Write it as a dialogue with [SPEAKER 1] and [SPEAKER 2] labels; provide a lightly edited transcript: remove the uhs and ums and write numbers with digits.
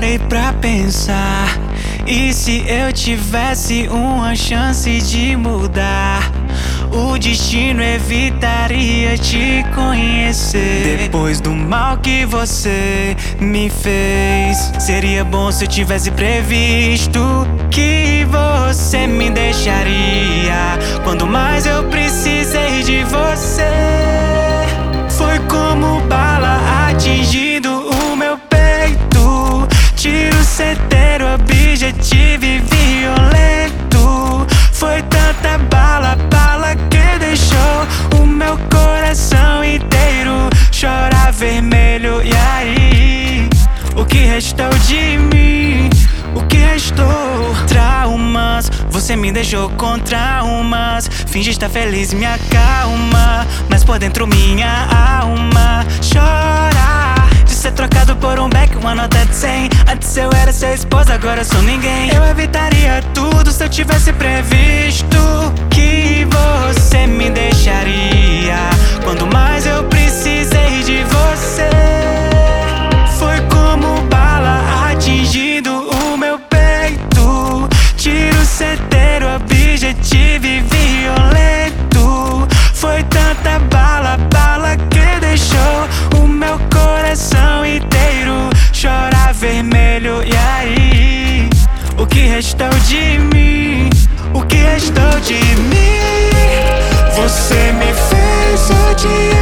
[SPEAKER 1] parei pra pensar, e se eu tivesse uma chance de mudar, o destino evitaria te conhecer. Depois do mal que você me fez, seria bom se eu tivesse previsto que você me deixaria quando mais eu precisei de você. Foi como bala atingindo o meu peito, tiro certeiro, objetivo e violento. Foi tanta bala que deixou o meu coração inteiro chorar vermelho. E aí, o que restou de mim? O que restou? Traumas, você me deixou com traumas. Finge estar feliz, me acalma, mas por dentro minha alma chora de ser trocado por um back, uma nota de 100. Antes eu era sua esposa, agora eu sou ninguém. Eu evitaria tudo se eu tivesse previsto que você me deixaria quando mais eu precisei de você. Foi como bala atingindo o meu peito, tiro certeiro, objetivo e violento. Foi tanta bala que deixou o meu coração inteiro chorar vermelho. E aí, o que restou de mim? O que restou de mim? Você me fez odiar.